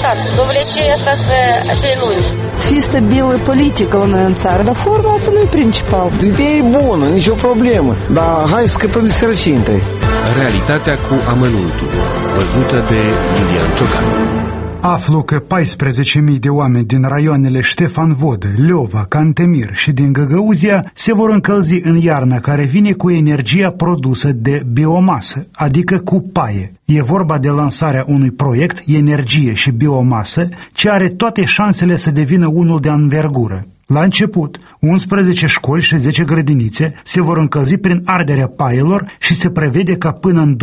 complicat. Dovlecii asta așa lungi. Să fie stabilă politică la noi în țară, dar forma asta nu e principal. Ideea e bună, nicio problemă, dar hai să scăpăm de sărăcie întâi. Realitatea cu amănuntul, văzută de Iulian Ciocan. Aflu că 14.000 de oameni din raioanele Ștefan Vodă, Leova, Cantemir și din Găgăuzia se vor încălzi în iarna care vine cu energia produsă de biomasă, adică cu paie. E vorba de lansarea unui proiect, energie și biomasă, ce are toate șansele să devină unul de anvergură. La început, 11 școli și 10 grădinițe se vor încălzi prin arderea paielor și se prevede ca până în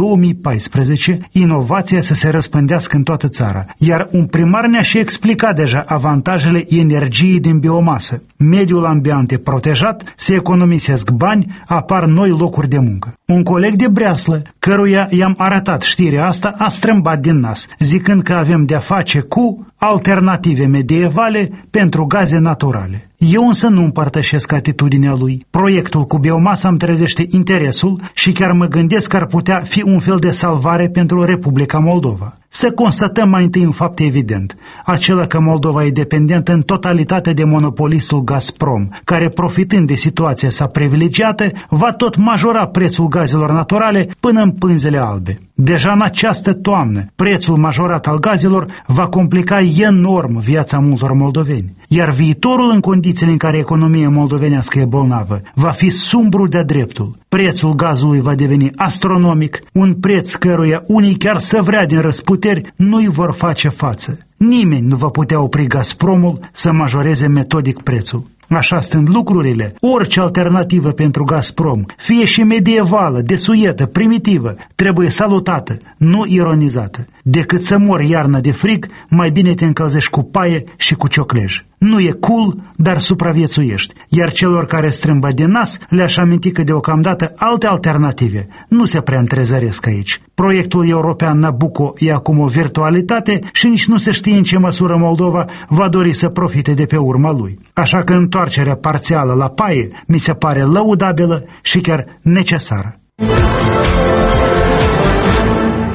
2014 inovația să se răspândească în toată țara. Iar un primar ne-a și explicat deja avantajele energiei din biomasă. Mediul ambient e protejat, se economisesc bani, apar noi locuri de muncă. Un coleg de Breaslă, căruia i-am arătat știrea asta, a strâmbat din nas, zicând că avem de-a face cu alternative medievale pentru gaze naturale. Eu însă nu împărtășesc atitudinea lui. Proiectul cu biomasa îmi trezește interesul și chiar mă gândesc că ar putea fi un fel de salvare pentru Republica Moldova. Să constatăm mai întâi un fapt evident, acela că Moldova e dependentă în totalitate de monopolistul Gazprom, care, profitând de situația sa privilegiată, va tot majora prețul gazelor naturale până în pânzele albe. Deja în această toamnă, prețul majorat al gazelor va complica enorm viața multor moldoveni, iar viitorul, în condițiile în care economia moldovenească e bolnavă, va fi sumbru de-a dreptul. Prețul gazului va deveni astronomic, un preț căruia unii chiar să vrea din răsputeri nu-i vor face față. Nimeni nu va putea opri Gazpromul să majoreze metodic prețul. Așa stând lucrurile, orice alternativă pentru Gazprom, fie și medievală, desuietă, primitivă, trebuie salutată, nu ironizată. Decât să mori iarna de frig, mai bine te încălzești cu paie și cu cioclej. Nu e cool, dar supraviețuiești. Iar celor care strâmbă din nas, le-aș aminti că deocamdată alte alternative nu se prea întrezăresc aici. Proiectul european Nabucco e acum o virtualitate și nici nu se știe în ce măsură Moldova va dori să profite de pe urma lui. Așa că întoarcerea parțială la paie mi se pare lăudabilă și chiar necesară.